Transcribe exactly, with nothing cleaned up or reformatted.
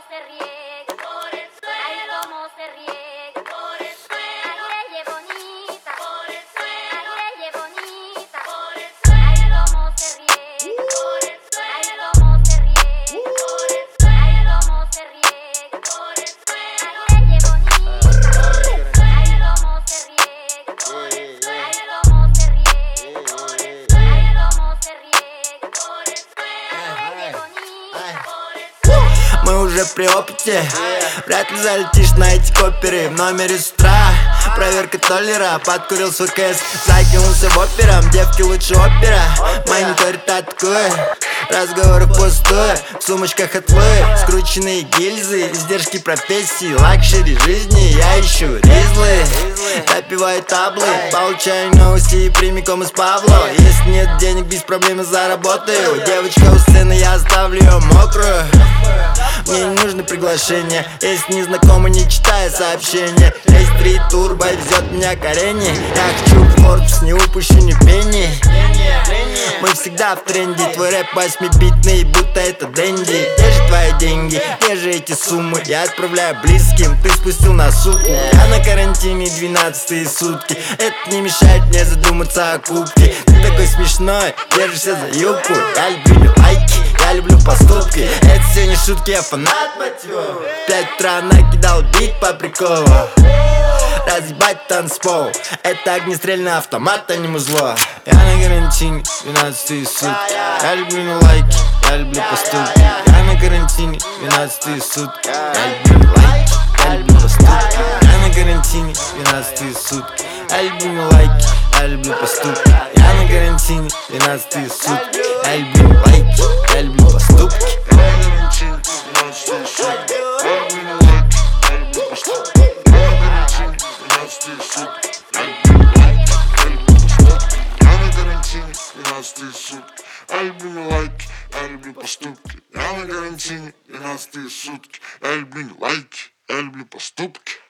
se riega por el suelo, ay cómo se riega por el suelo, ay leye bonita por el suelo, ay leye bonita por el suelo, ay cómo se riega por el suelo, ay cómo se riega por el suelo, ay cómo se riega por el suelo, ay leye bonita por el suelo, ay cómo se riega por el suelo, ay cómo se riega por el suelo, ay cómo se riega por el suelo, ay leye bonita por el suelo. Мы уже при опыте, вряд ли залетишь на эти коперы. В номере с утра проверка толлера. Подкурил свой кэс, закинулся в операм. Девки лучше опера, мониторит атакует. Разговоры пустые, в сумочках отвы, скрученные гильзы, издержки профессии, лакшери жизни. Я ищу ризлы, допиваю таблы, получаю новости прямиком из Павло. Если нет денег, без проблем заработаю. Девочка у сцены, я оставлю ее мокрую. Мне не нужно приглашение, если не знакомы, не читая сообщения. Есть три турбо, везет меня к арене. Я хочу в Forbes, не упущу ни пенни. Мы всегда в тренде, твой рэп восьмибитный, будто это Дэнди. Где же твои деньги, где же эти суммы? Я отправляю близким, ты спустил на сутки. Я на карантине двенадцатые сутки. Это не мешает мне задуматься о кубке. Ты такой смешной, держишься за юбку. Я люблю не лайки, я люблю поступки. Это все не шутки, я фанат мотива. В пять утра накидал бит по приколу. Разъебать танцпол, это огнестрельный автомат, а не музло. Я на карантине двенадцатые сутки. Я люблю не лайки, я люблю поступки. Я на карантине двенадцатые сутки. Я люблю не лайки, я люблю поступки. Я на карантине двенадцатые сутки. Я люблю не лайки, я люблю поступки. Я на карантине двенадцатые сутки. Я люблю не лайки, я люблю поступки. Я люблю не лайки, я люблю поступки. Я на карантине двенадцатые сутки. Я люблю не лайки, я люблю поступки.